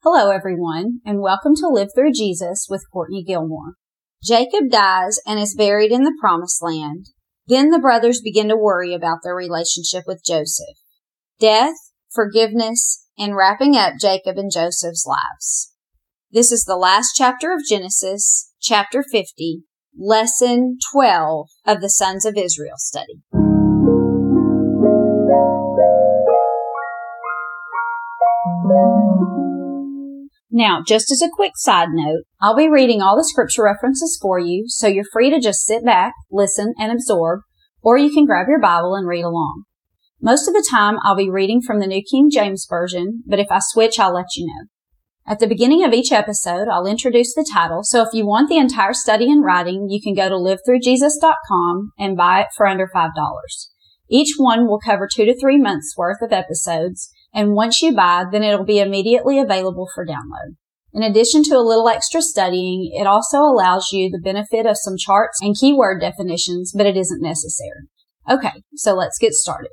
Hello, everyone, and welcome to Live Through Jesus with Courtney Gilmore. Jacob dies and is buried in the Promised Land. Then the brothers begin to worry about their relationship with Joseph. Death, forgiveness, and wrapping up Jacob and Joseph's lives. This is the last chapter of Genesis, chapter 50, lesson 12 of the Sons of Israel study. Now, just as a quick side note, I'll be reading all the scripture references for you, so you're free to just sit back, listen, and absorb, or you can grab your Bible and read along. Most of the time, I'll be reading from the New King James Version, but if I switch, I'll let you know. At the beginning of each episode, I'll introduce the title, so if you want the entire study in writing, you can go to livethroughjesus.com and buy it for under $5. Each one will cover 2 to 3 months worth of episodes, and once you buy, then it'll be immediately available for download. In addition to a little extra studying, it also allows you the benefit of some charts and keyword definitions, but it isn't necessary. Okay, so let's get started.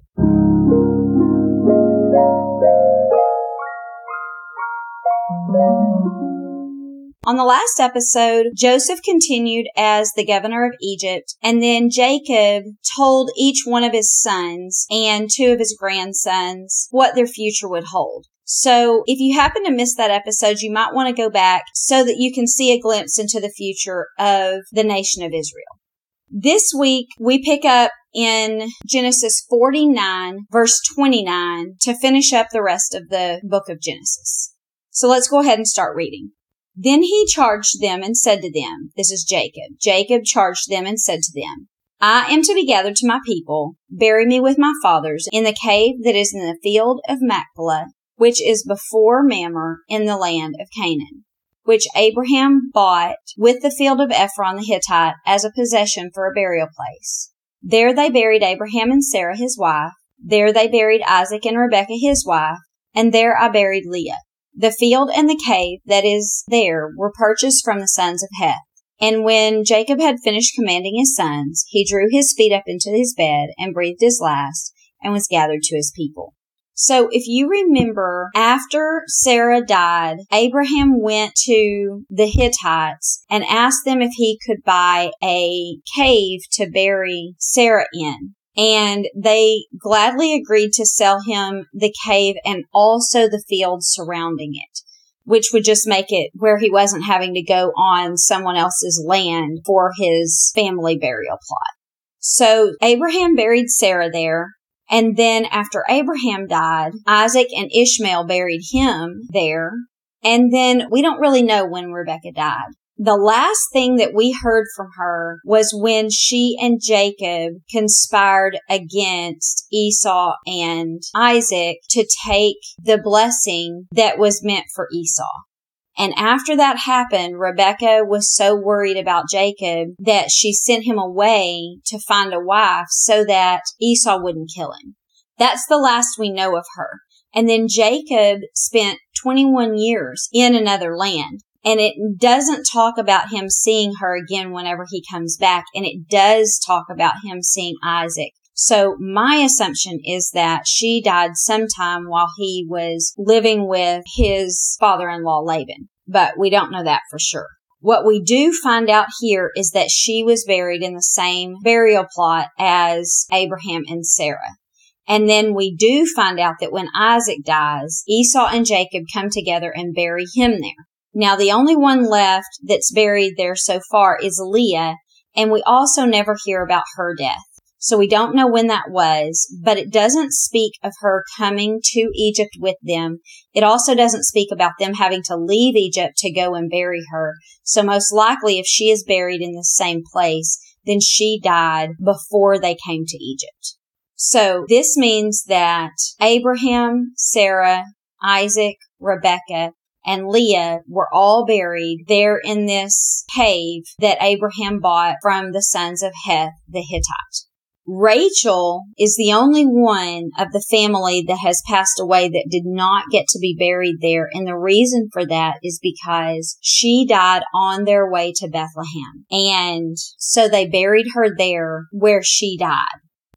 On the last episode, Joseph continued as the governor of Egypt, and then Jacob told each one of his sons and 2 of his grandsons what their future would hold. So if you happen to miss that episode, you might want to go back so that you can see a glimpse into the future of the nation of Israel. This week, we pick up in Genesis 49, verse 29, to finish up the rest of the book of Genesis. So let's go ahead and start reading. Then he charged them and said to them, this is Jacob. Jacob charged them and said to them, I am to be gathered to my people. Bury me with my fathers in the cave that is in the field of Machpelah, which is before Mamre in the land of Canaan, which Abraham bought with the field of Ephron the Hittite as a possession for a burial place. There they buried Abraham and Sarah his wife. There they buried Isaac and Rebekah his wife. And there I buried Leah. The field and the cave that is there were purchased from the sons of Heth. And when Jacob had finished commanding his sons, he drew his feet up into his bed and breathed his last and was gathered to his people. So if you remember, after Sarah died, Abraham went to the Hittites and asked them if he could buy a cave to bury Sarah in. And they gladly agreed to sell him the cave and also the field surrounding it, which would just make it where he wasn't having to go on someone else's land for his family burial plot. So Abraham buried Sarah there. And then after Abraham died, Isaac and Ishmael buried him there. And then we don't really know when Rebekah died. The last thing that we heard from her was when she and Jacob conspired against Esau and Isaac to take the blessing that was meant for Esau. And after that happened, Rebekah was so worried about Jacob that she sent him away to find a wife so that Esau wouldn't kill him. That's the last we know of her. And then Jacob spent 21 years in another land. And it doesn't talk about him seeing her again whenever he comes back. And it does talk about him seeing Isaac. So my assumption is that she died sometime while he was living with his father-in-law Laban. But we don't know that for sure. What we do find out here is that she was buried in the same burial plot as Abraham and Sarah. And then we do find out that when Isaac dies, Esau and Jacob come together and bury him there. Now, the only one left that's buried there so far is Leah, and we also never hear about her death. So we don't know when that was, but it doesn't speak of her coming to Egypt with them. It also doesn't speak about them having to leave Egypt to go and bury her. So most likely, if she is buried in the same place, then she died before they came to Egypt. So this means that Abraham, Sarah, Isaac, Rebekah, and Leah were all buried there in this cave that Abraham bought from the sons of Heth the Hittite. Rachel is the only one of the family that has passed away that did not get to be buried there. And the reason for that is because she died on their way to Bethlehem. And so they buried her there where she died.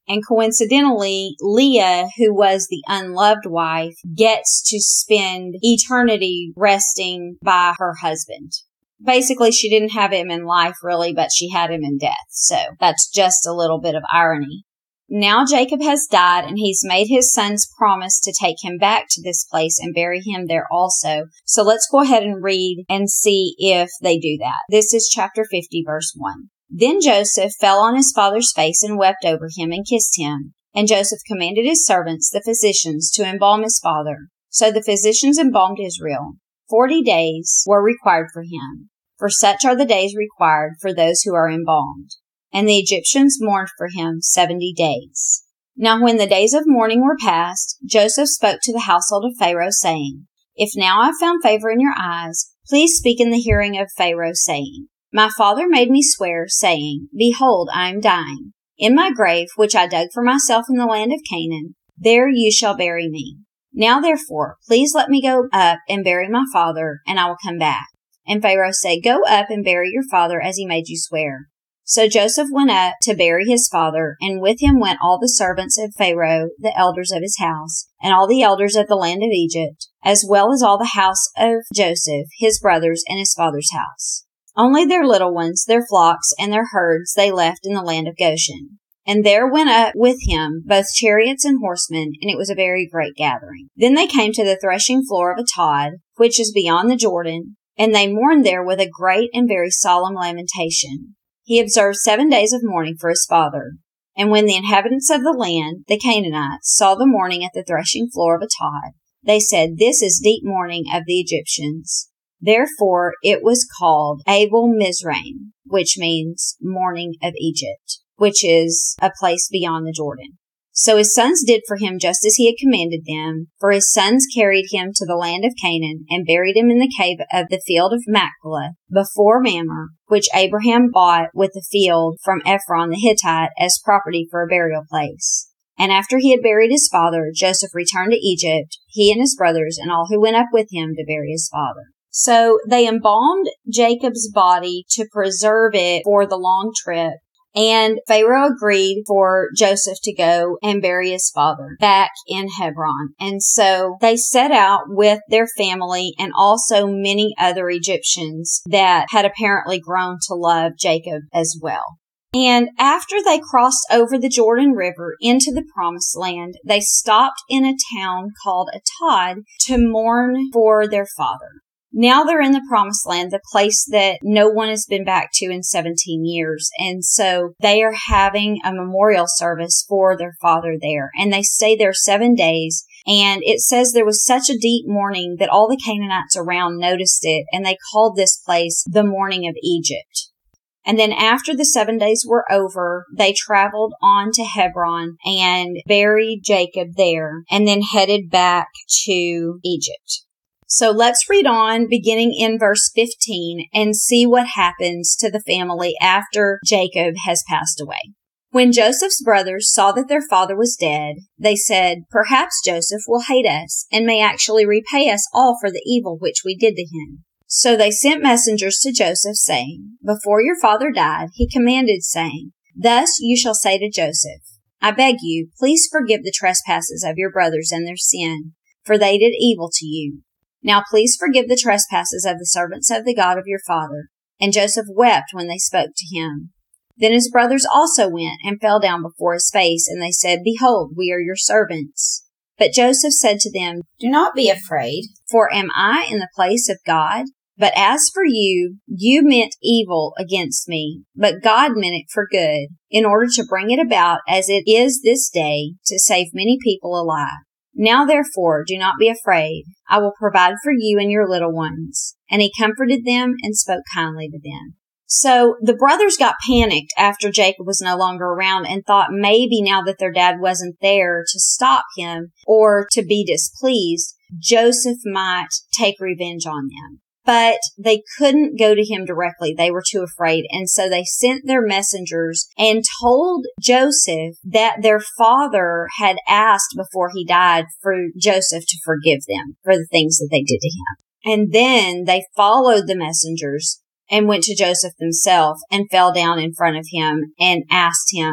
And coincidentally, Leah, who was the unloved wife, gets to spend eternity resting by her husband. Basically, she didn't have him in life really, but she had him in death. So that's just a little bit of irony. Now Jacob has died, and he's made his sons promise to take him back to this place and bury him there also. So let's go ahead and read and see if they do that. This is chapter 50, verse 1. Then Joseph fell on his father's face and wept over him and kissed him. And Joseph commanded his servants, the physicians, to embalm his father. So the physicians embalmed Israel. 40 days were required for him, for such are the days required for those who are embalmed. And the Egyptians mourned for him 70 days. Now when the days of mourning were past, Joseph spoke to the household of Pharaoh, saying, If now I have found favor in your eyes, please speak in the hearing of Pharaoh, saying, My father made me swear, saying, Behold, I am dying. In my grave, which I dug for myself in the land of Canaan, there you shall bury me. Now therefore, please let me go up and bury my father, and I will come back. And Pharaoh said, Go up and bury your father as he made you swear. So Joseph went up to bury his father, and with him went all the servants of Pharaoh, the elders of his house, and all the elders of the land of Egypt, as well as all the house of Joseph, his brothers, and his father's house. Only their little ones, their flocks, and their herds they left in the land of Goshen. And there went up with him both chariots and horsemen, and it was a very great gathering. Then they came to the threshing floor of Atad, which is beyond the Jordan, and they mourned there with a great and very solemn lamentation. He observed 7 days of mourning for his father. And when the inhabitants of the land, the Canaanites, saw the mourning at the threshing floor of Atad, they said, This is deep mourning of the Egyptians. Therefore it was called Abel Mizraim, which means mourning of Egypt, which is a place beyond the Jordan. So his sons did for him just as he had commanded them, for his sons carried him to the land of Canaan and buried him in the cave of the field of Machpelah before Mamre, which Abraham bought with the field from Ephron the Hittite as property for a burial place. And after he had buried his father, Joseph returned to Egypt, he and his brothers and all who went up with him to bury his father. So they embalmed Jacob's body to preserve it for the long trip. And Pharaoh agreed for Joseph to go and bury his father back in Hebron. And so they set out with their family and also many other Egyptians that had apparently grown to love Jacob as well. And after they crossed over the Jordan River into the Promised Land, they stopped in a town called Atad to mourn for their father. Now they're in the Promised Land, the place that no one has been back to in 17 years. And so they are having a memorial service for their father there. And they stay there 7 days. And it says there was such a deep mourning that all the Canaanites around noticed it. And they called this place the Mourning of Egypt. And then after the 7 days were over, they traveled on to Hebron and buried Jacob there and then headed back to Egypt. So let's read on beginning in verse 15 and see what happens to the family after Jacob has passed away. When Joseph's brothers saw that their father was dead, they said, Perhaps Joseph will hate us and may actually repay us all for the evil which we did to him. So they sent messengers to Joseph, saying, Before your father died, he commanded, saying, Thus you shall say to Joseph, I beg you, please forgive the trespasses of your brothers and their sin, for they did evil to you. Now please forgive the trespasses of the servants of the God of your father. And Joseph wept when they spoke to him. Then his brothers also went and fell down before his face, and they said, Behold, we are your servants. But Joseph said to them, Do not be afraid, for am I in the place of God? But as for you, you meant evil against me, but God meant it for good, in order to bring it about as it is this day, to save many people alive. Now therefore, do not be afraid. I will provide for you and your little ones. And he comforted them and spoke kindly to them. So the brothers got panicked after Jacob was no longer around and thought maybe now that their dad wasn't there to stop him or to be displeased, Joseph might take revenge on them. But they couldn't go to him directly. They were too afraid. And so they sent their messengers and told Joseph that their father had asked before he died for Joseph to forgive them for the things that they did to him. And then they followed the messengers and went to Joseph themselves and fell down in front of him and asked him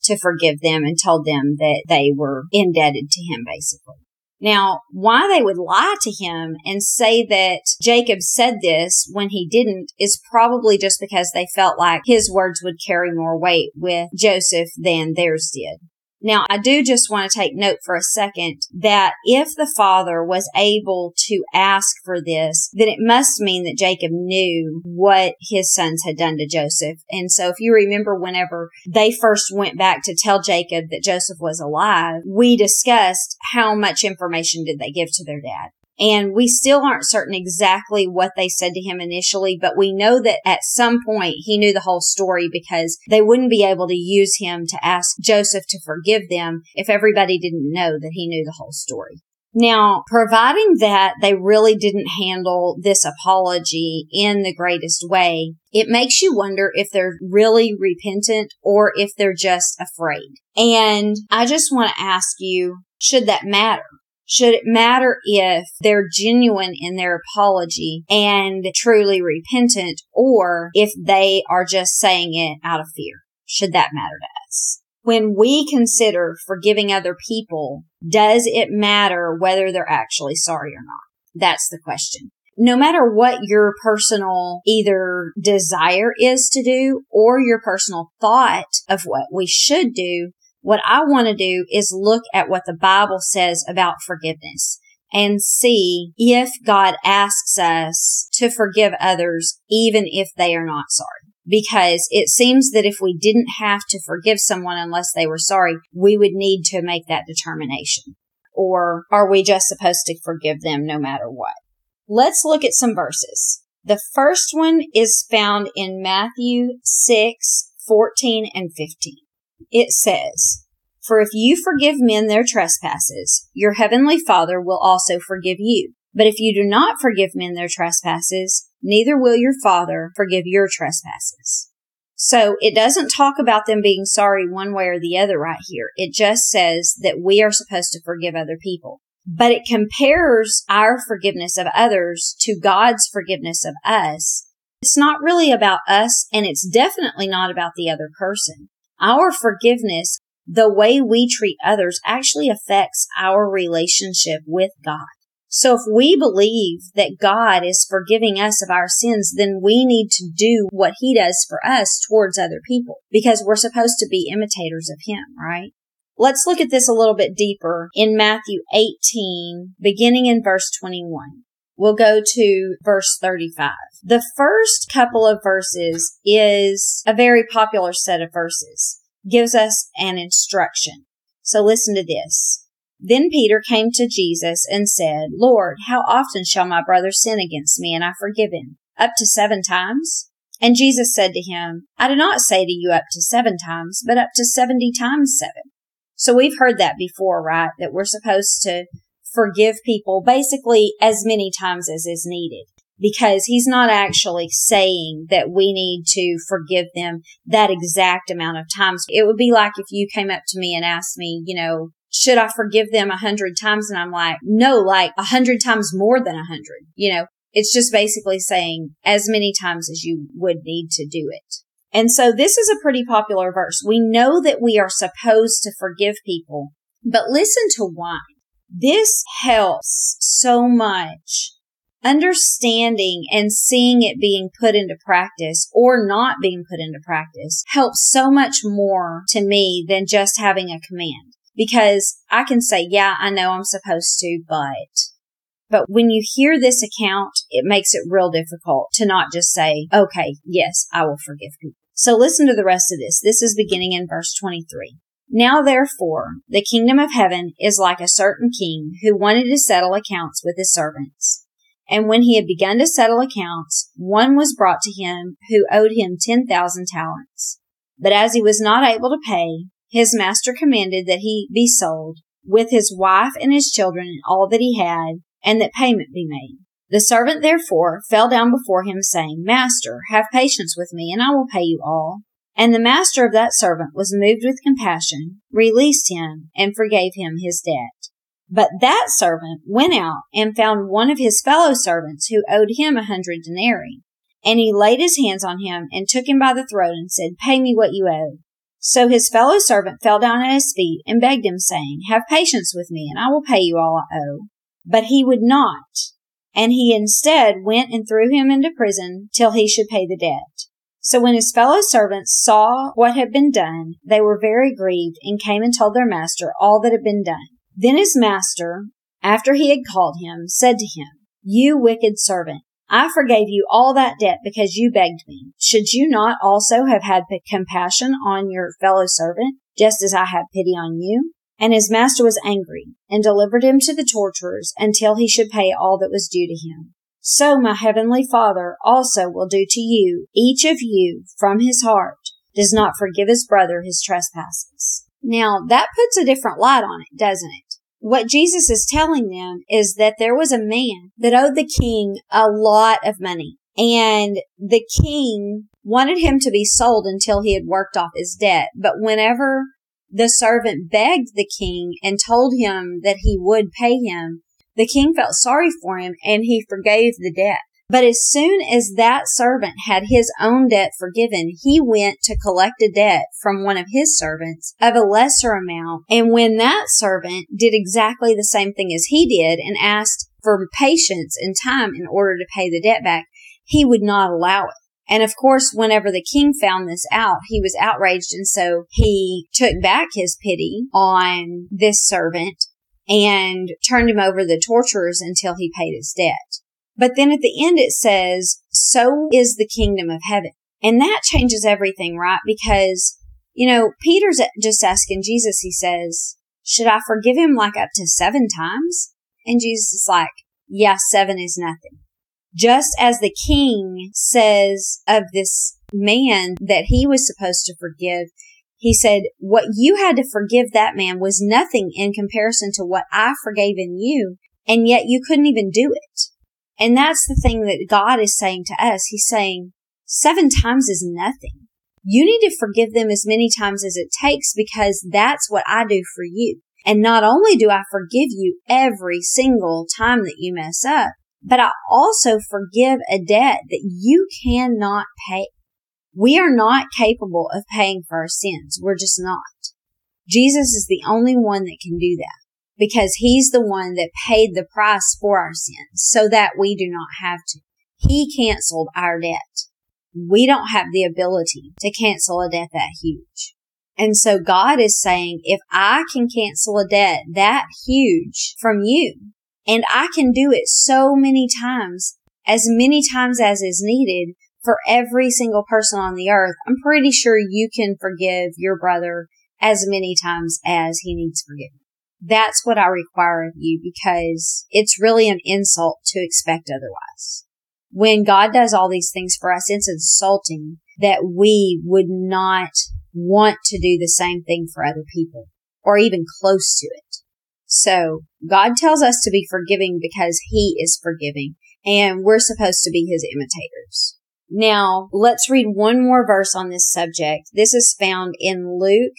to forgive them and told them that they were indebted to him, basically. Now, why they would lie to him and say that Jacob said this when he didn't is probably just because they felt like his words would carry more weight with Joseph than theirs did. Now, I do just want to take note for a second that if the father was able to ask for this, then it must mean that Jacob knew what his sons had done to Joseph. And so if you remember whenever they first went back to tell Jacob that Joseph was alive, we discussed how much information did they give to their dad. And we still aren't certain exactly what they said to him initially, but we know that at some point he knew the whole story because they wouldn't be able to use him to ask Joseph to forgive them if everybody didn't know that he knew the whole story. Now, providing that they really didn't handle this apology in the greatest way, it makes you wonder if they're really repentant or if they're just afraid. And I just want to ask you, should that matter? Should it matter if they're genuine in their apology and truly repentant, or if they are just saying it out of fear? Should that matter to us? When we consider forgiving other people, does it matter whether they're actually sorry or not? That's the question. No matter what your personal either desire is to do or your personal thought of what we should do, what I want to do is look at what the Bible says about forgiveness and see if God asks us to forgive others even if they are not sorry. Because it seems that if we didn't have to forgive someone unless they were sorry, we would need to make that determination. Or are we just supposed to forgive them no matter what? Let's look at some verses. The first one is found in Matthew 6:14 and 15. It says, "For if you forgive men their trespasses, your heavenly Father will also forgive you. But if you do not forgive men their trespasses, neither will your Father forgive your trespasses." So it doesn't talk about them being sorry one way or the other right here. It just says that we are supposed to forgive other people. But it compares our forgiveness of others to God's forgiveness of us. It's not really about us, and it's definitely not about the other person. Our forgiveness, the way we treat others, actually affects our relationship with God. So if we believe that God is forgiving us of our sins, then we need to do what He does for us towards other people, because we're supposed to be imitators of Him, right? Let's look at this a little bit deeper in Matthew 18, beginning in verse 21. We'll go to verse 35. The first couple of verses is a very popular set of verses. Gives us an instruction. So listen to this. "Then Peter came to Jesus and said, 'Lord, how often shall my brother sin against me and I forgive him? Up to 7 times?' And Jesus said to him, 'I do not say to you up to 7 times, but up to 70 times 7. So we've heard that before, right? That we're supposed to forgive people basically as many times as is needed. Because He's not actually saying that we need to forgive them that exact amount of times. It would be like if you came up to me and asked me, should I forgive them 100 times? And I'm like, no, like 100 times more than 100. It's just basically saying as many times as you would need to do it. And so this is a pretty popular verse. We know that we are supposed to forgive people, but listen to why. This helps so much. Understanding and seeing it being put into practice or not being put into practice helps so much more to me than just having a command. Because I can say, yeah, I know I'm supposed to, but when you hear this account, it makes it real difficult to not just say, okay, yes, I will forgive people. So listen to the rest of this. This is beginning in verse 23. "Now therefore, the kingdom of heaven is like a certain king who wanted to settle accounts with his servants. And when he had begun to settle accounts, one was brought to him who owed him 10,000 talents. But as he was not able to pay, his master commanded that he be sold, with his wife and his children and all that he had, and that payment be made. The servant therefore fell down before him, saying, 'Master, have patience with me, and I will pay you all.' And the master of that servant was moved with compassion, released him, and forgave him his debt. But that servant went out and found one of his fellow servants who owed him 100 denarii. And he laid his hands on him and took him by the throat and said, 'Pay me what you owe.' So his fellow servant fell down at his feet and begged him, saying, Have patience with me, and I will pay you all I owe. But he would not, and he instead went and threw him into prison till he should pay the debt. So when his fellow servants saw what had been done, they were very grieved, and came and told their master all that had been done. Then his master, after he had called him, said to him, You wicked servant, I forgave you all that debt because you begged me. Should you not also have had compassion on your fellow servant, just as I had pity on you? And his master was angry, and delivered him to the torturers until he should pay all that was due to him. So my heavenly Father also will do to you, each of you, from his heart, does not forgive his brother his trespasses. Now, that puts a different light on it, doesn't it? What Jesus is telling them is that there was a man that owed the king a lot of money, and the king wanted him to be sold until he had worked off his debt. But whenever the servant begged the king and told him that he would pay him, the king felt sorry for him and he forgave the debt. But as soon as that servant had his own debt forgiven, he went to collect a debt from one of his servants of a lesser amount. And when that servant did exactly the same thing as he did and asked for patience and time in order to pay the debt back, he would not allow it. And of course, whenever the king found this out, he was outraged. And so he took back his pity on this servant and turned him over to the torturers until he paid his debt. But then at the end it says, so is the kingdom of heaven. And that changes everything, right? Because, Peter's just asking Jesus, he says, should I forgive him like up to 7 times? And Jesus is like, yeah, 7 is nothing. Just as the king says of this man that he was supposed to forgive, he said, what you had to forgive that man was nothing in comparison to what I forgave in you, and yet you couldn't even do it. And that's the thing that God is saying to us. He's saying 7 times is nothing. You need to forgive them as many times as it takes because that's what I do for you. And not only do I forgive you every single time that you mess up, but I also forgive a debt that you cannot pay. We are not capable of paying for our sins. We're just not. Jesus is the only one that can do that because he's the one that paid the price for our sins so that we do not have to. He canceled our debt. We don't have the ability to cancel a debt that huge. And so God is saying, if I can cancel a debt that huge from you, and I can do it so many times as is needed for every single person on the earth, I'm pretty sure you can forgive your brother as many times as he needs forgiveness. That's what I require of you because it's really an insult to expect otherwise. When God does all these things for us, it's insulting that we would not want to do the same thing for other people or even close to it. So God tells us to be forgiving because he is forgiving and we're supposed to be his imitators. Now, let's read one more verse on this subject. This is found in Luke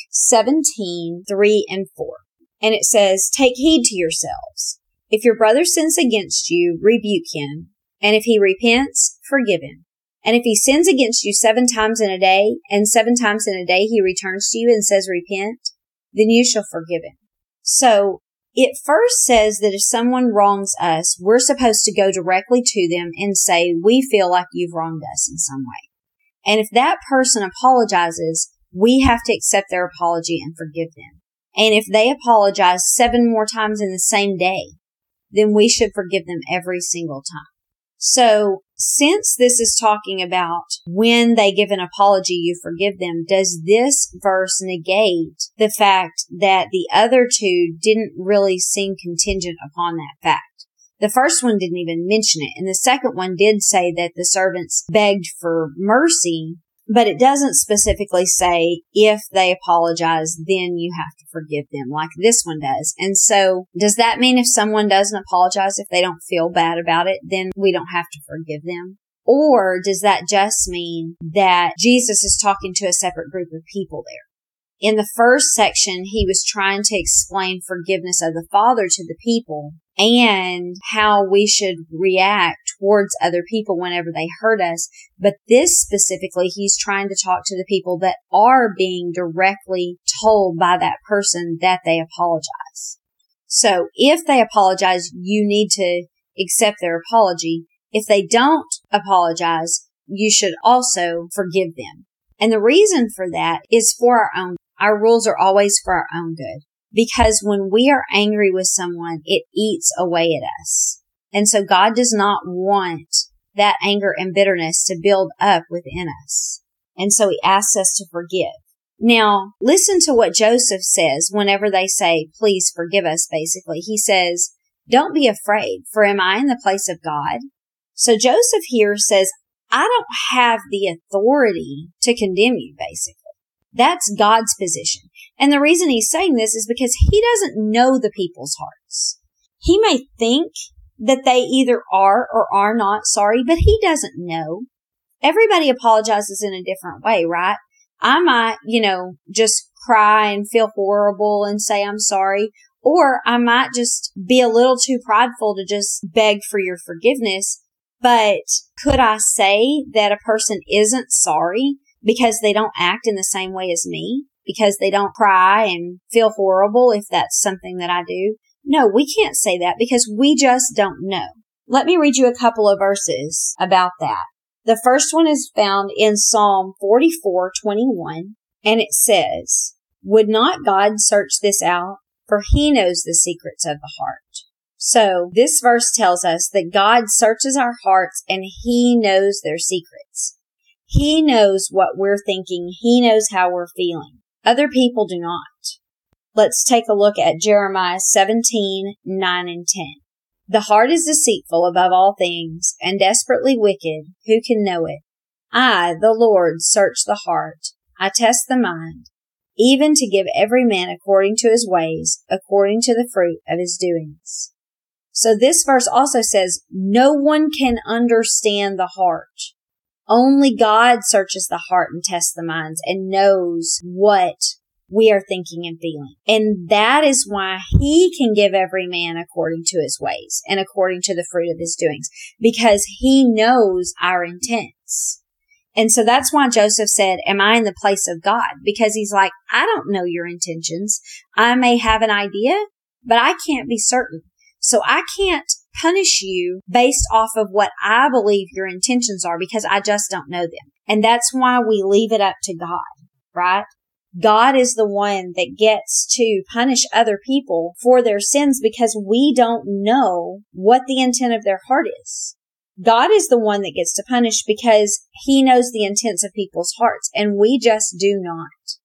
17:3 and 4. And it says, Take heed to yourselves. If your brother sins against you, rebuke him. And if he repents, forgive him. And if he sins against you 7 times in a day, and 7 times in a day he returns to you and says, Repent, then you shall forgive him. So, it first says that if someone wrongs us, we're supposed to go directly to them and say, we feel like you've wronged us in some way. And if that person apologizes, we have to accept their apology and forgive them. And if they apologize 7 more times in the same day, then we should forgive them every single time. So, since this is talking about when they give an apology, you forgive them, does this verse negate the fact that the other 2 didn't really seem contingent upon that fact? The first one didn't even mention it, and the second one did say that the servants begged for mercy, but it doesn't specifically say if they apologize, then you have to forgive them like this one does. And so does that mean if someone doesn't apologize, if they don't feel bad about it, then we don't have to forgive them? Or does that just mean that Jesus is talking to a separate group of people there? In the first section, he was trying to explain forgiveness of the Father to the people. and how we should react towards other people whenever they hurt us. But this specifically, he's trying to talk to the people that are being directly told by that person that they apologize. So if they apologize, you need to accept their apology. If they don't apologize, you should also forgive them. And the reason for that is for our own. Our rules are always for our own good. Because when we are angry with someone, it eats away at us. And so God does not want that anger and bitterness to build up within us. And so he asks us to forgive. Now, listen to what Joseph says whenever they say, please forgive us, basically. He says, don't be afraid, for am I in the place of God? So Joseph here says, I don't have the authority to condemn you, basically. That's God's position. And the reason he's saying this is because he doesn't know the people's hearts. He may think that they either are or are not sorry, but he doesn't know. Everybody apologizes in a different way, right? I might, just cry and feel horrible and say I'm sorry. Or I might just be a little too prideful to just beg for your forgiveness. But could I say that a person isn't sorry because they don't act in the same way as me? Because they don't cry and feel horrible if that's something that I do? No, we can't say that because we just don't know. Let me read you a couple of verses about that. The first one is found in Psalm 44:21, and it says, would not God search this out? For he knows the secrets of the heart. So this verse tells us that God searches our hearts and he knows their secrets. He knows what we're thinking. He knows how we're feeling. Other people do not. Let's take a look at Jeremiah 17:9 and 10. The heart is deceitful above all things and desperately wicked. Who can know it? I, the Lord, search the heart. I test the mind, even to give every man according to his ways, according to the fruit of his doings. So this verse also says, no one can understand the heart. Only God searches the heart and tests the minds and knows what we are thinking and feeling. And that is why he can give every man according to his ways and according to the fruit of his doings, because he knows our intents. And so that's why Joseph said, am I in the place of God? Because he's like, I don't know your intentions. I may have an idea, but I can't be certain. So I can't punish you based off of what I believe your intentions are because I just don't know them. And that's why we leave it up to God, right? God is the one that gets to punish other people for their sins because we don't know what the intent of their heart is. God is the one that gets to punish because he knows the intents of people's hearts and we just do not.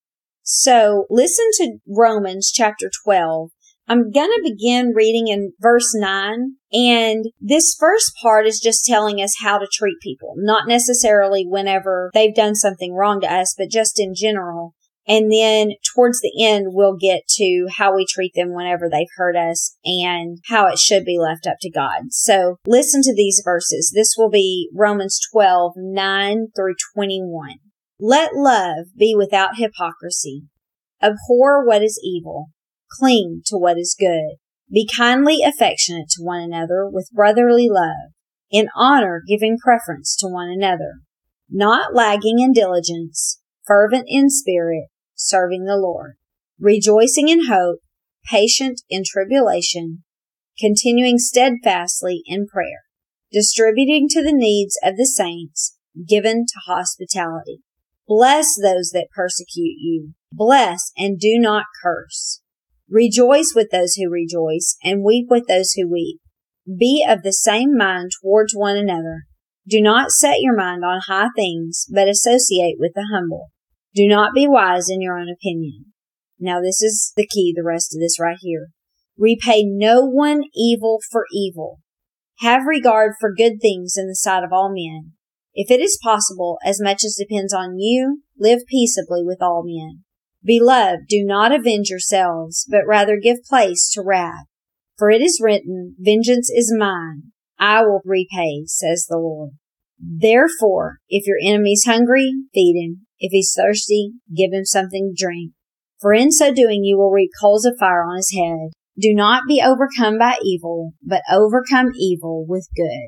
So listen to Romans chapter 12. I'm going to begin reading in verse 9, and this first part is just telling us how to treat people, not necessarily whenever they've done something wrong to us, but just in general. And then towards the end, we'll get to how we treat them whenever they've hurt us and how it should be left up to God. So listen to these verses. This will be Romans 12:9 through 21. Let love be without hypocrisy. Abhor what is evil. Cling to what is good. Be kindly affectionate to one another with brotherly love. In honor, giving preference to one another. Not lagging in diligence. Fervent in spirit. Serving the Lord. Rejoicing in hope. Patient in tribulation. Continuing steadfastly in prayer. Distributing to the needs of the saints. Given to hospitality. Bless those that persecute you. Bless and do not curse. Rejoice with those who rejoice, and weep with those who weep. Be of the same mind towards one another. Do not set your mind on high things, but associate with the humble. Do not be wise in your own opinion. Now this is the key, the rest of this right here. Repay no one evil for evil. Have regard for good things in the sight of all men. If it is possible, as much as depends on you, live peaceably with all men. Beloved, do not avenge yourselves, but rather give place to wrath. For it is written, vengeance is mine. I will repay, says the Lord. Therefore, if your enemy's hungry, feed him. If he's thirsty, give him something to drink. For in so doing you will reap coals of fire on his head. Do not be overcome by evil, but overcome evil with good.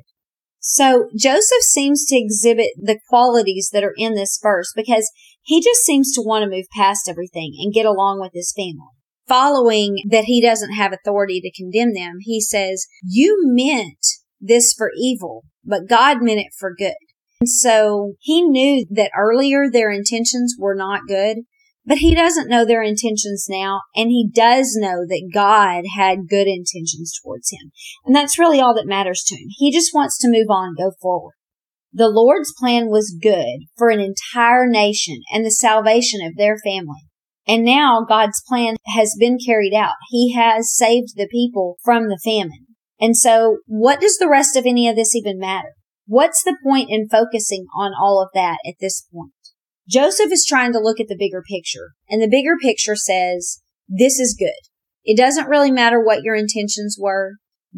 So Joseph seems to exhibit the qualities that are in this verse because he just seems to want to move past everything and get along with his family. Following that he doesn't have authority to condemn them, he says, you meant this for evil, but God meant it for good. And so he knew that earlier their intentions were not good, but he doesn't know their intentions now, and he does know that God had good intentions towards him. And that's really all that matters to him. He just wants to move on, go forward. The Lord's plan was good for an entire nation and the salvation of their family. And now God's plan has been carried out. He has saved the people from the famine. And so what does the rest of any of this even matter? What's the point in focusing on all of that at this point? Joseph is trying to look at the bigger picture, and the bigger picture says, this is good. It doesn't really matter what your intentions were.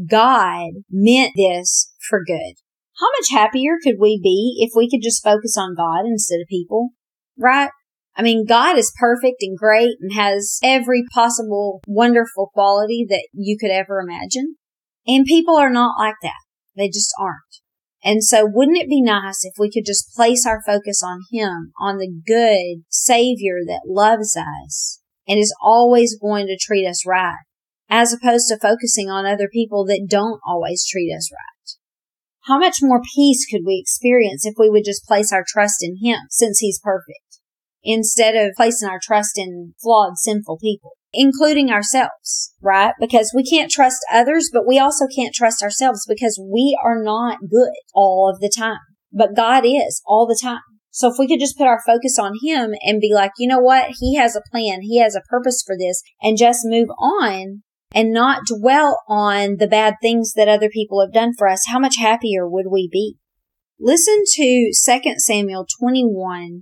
God meant this for good. How much happier could we be if we could just focus on God instead of people, right? I mean, God is perfect and great and has every possible wonderful quality that you could ever imagine. And people are not like that. They just aren't. And so wouldn't it be nice if we could just place our focus on Him, on the good Savior that loves us and is always going to treat us right, as opposed to focusing on other people that don't always treat us right? How much more peace could we experience if we would just place our trust in Him, since He's perfect, instead of placing our trust in flawed, sinful people, including ourselves, right? Because we can't trust others, but we also can't trust ourselves because we are not good all of the time. But God is all the time. So if we could just put our focus on Him and be like, you know what? He has a plan. He has a purpose for this, and just move on and not dwell on the bad things that other people have done for us, how much happier would we be? Listen to 2 Samuel 21,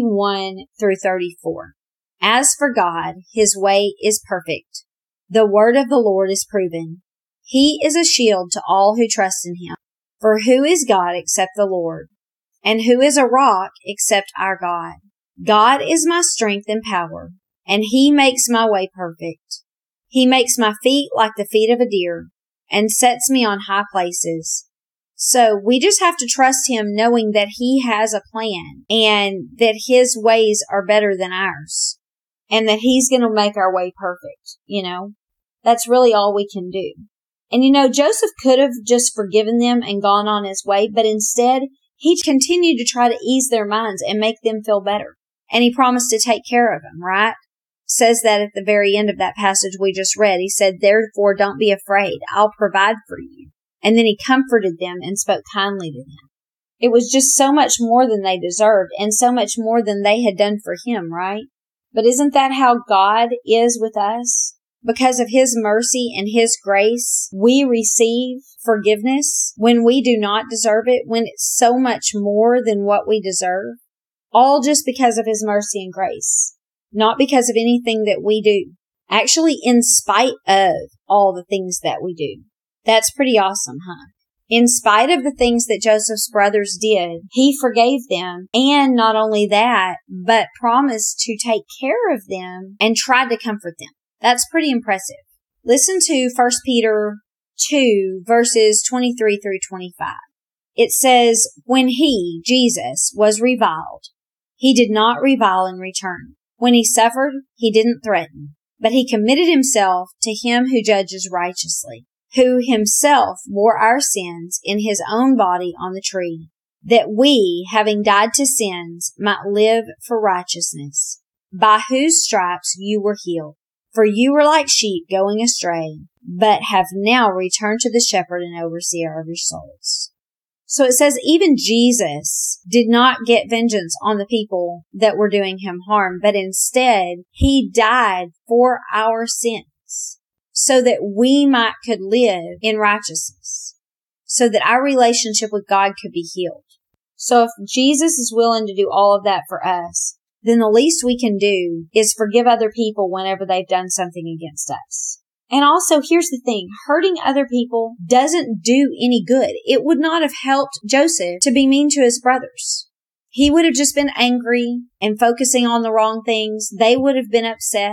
31 through 34. As for God, His way is perfect. The word of the Lord is proven. He is a shield to all who trust in Him. For who is God except the Lord? And who is a rock except our God? God is my strength and power, and He makes my way perfect. He makes my feet like the feet of a deer and sets me on high places. So we just have to trust Him, knowing that He has a plan and that His ways are better than ours and that He's going to make our way perfect. You know, that's really all we can do. And you know, Joseph could have just forgiven them and gone on his way, but instead he continued to try to ease their minds and make them feel better. And he promised to take care of them, right? Says that at the very end of that passage we just read. He said, therefore don't be afraid. I'll provide for you. And then he comforted them and spoke kindly to them. It was just so much more than they deserved and so much more than they had done for him, right? But isn't that how God is with us? Because of His mercy and His grace, we receive forgiveness when we do not deserve it, when it's so much more than what we deserve. All just because of His mercy and grace. Not because of anything that we do. Actually, in spite of all the things that we do. That's pretty awesome, huh? In spite of the things that Joseph's brothers did, he forgave them. And not only that, but promised to take care of them and tried to comfort them. That's pretty impressive. Listen to 1 Peter 2, verses 23 through 25. It says, when He, Jesus, was reviled, He did not revile in return. When He suffered, He didn't threaten, but He committed Himself to Him who judges righteously, who Himself bore our sins in His own body on the tree, that we, having died to sins, might live for righteousness, by whose stripes you were healed. For you were like sheep going astray, but have now returned to the shepherd and overseer of your souls. So it says even Jesus did not get vengeance on the people that were doing Him harm, but instead He died for our sins so that we could live in righteousness, so that our relationship with God could be healed. So if Jesus is willing to do all of that for us, then the least we can do is forgive other people whenever they've done something against us. And also, here's the thing, hurting other people doesn't do any good. It would not have helped Joseph to be mean to his brothers. He would have just been angry and focusing on the wrong things. They would have been upset.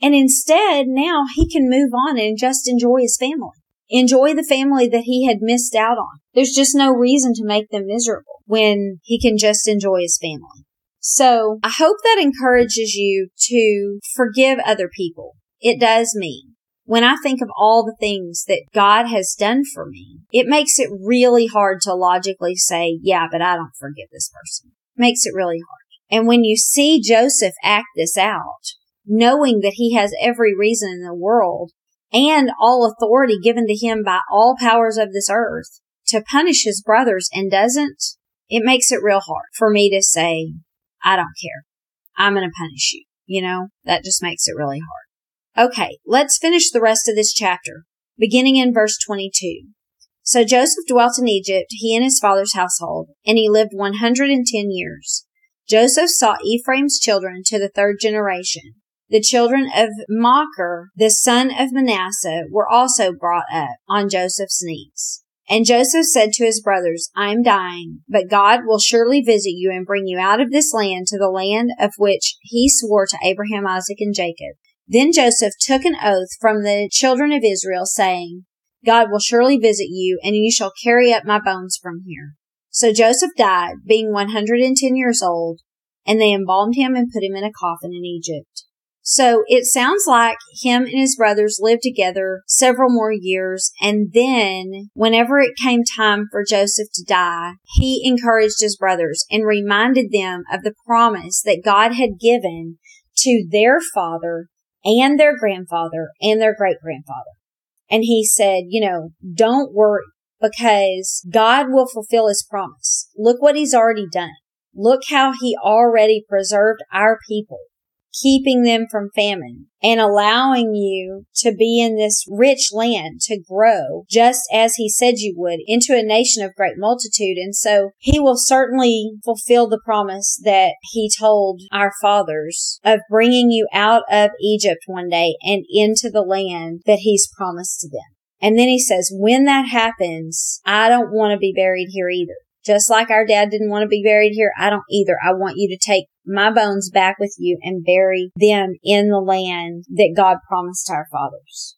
And instead, now he can move on and just enjoy his family. Enjoy the family that he had missed out on. There's just no reason to make them miserable when he can just enjoy his family. So I hope that encourages you to forgive other people. It does me. When I think of all the things that God has done for me, it makes it really hard to logically say, yeah, but I don't forgive this person. It makes it really hard. And when you see Joseph act this out, knowing that he has every reason in the world and all authority given to him by all powers of this earth to punish his brothers and doesn't, it makes it real hard for me to say, I don't care. I'm going to punish you. That just makes it really hard. Okay, let's finish the rest of this chapter, beginning in verse 22. So Joseph dwelt in Egypt, he and his father's household, and he lived 110 years. Joseph saw Ephraim's children to the third generation. The children of Machir, the son of Manasseh, were also brought up on Joseph's knees. And Joseph said to his brothers, I am dying, but God will surely visit you and bring you out of this land to the land of which he swore to Abraham, Isaac, and Jacob. Then Joseph took an oath from the children of Israel, saying, God will surely visit you, and you shall carry up my bones from here. So Joseph died, being 110 years old, and they embalmed him and put him in a coffin in Egypt. So it sounds like him and his brothers lived together several more years, and then whenever it came time for Joseph to die, he encouraged his brothers and reminded them of the promise that God had given to their father and their grandfather and their great-grandfather. And he said, don't worry, because God will fulfill his promise. Look what he's already done. Look how he already preserved our people, keeping them from famine and allowing you to be in this rich land to grow, just as he said you would, into a nation of great multitude. And so he will certainly fulfill the promise that he told our fathers of bringing you out of Egypt one day and into the land that he's promised to them. And then he says, when that happens, I don't want to be buried here either. Just like our dad didn't want to be buried here, I don't either. I want you to take my bones back with you and bury them in the land that God promised our fathers.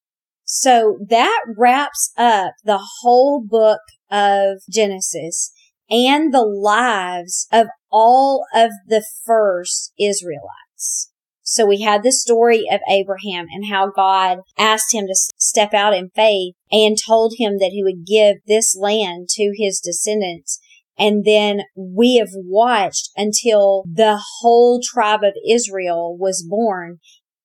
So that wraps up the whole book of Genesis and the lives of all of the first Israelites. So we had the story of Abraham and how God asked him to step out in faith and told him that he would give this land to his descendants. And then we have watched until the whole tribe of Israel was born.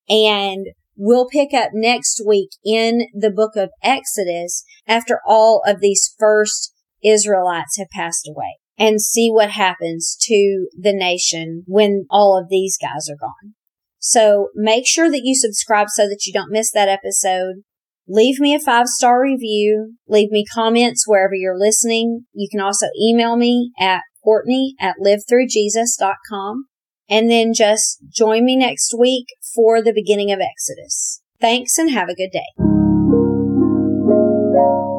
And we'll pick up next week in the book of Exodus after all of these first Israelites have passed away and see what happens to the nation when all of these guys are gone. So make sure that you subscribe so that you don't miss that episode. Leave me a 5-star review. Leave me comments wherever you're listening. You can also email me at Courtney@livethroughjesus.com. And then just join me next week for the beginning of Exodus. Thanks and have a good day.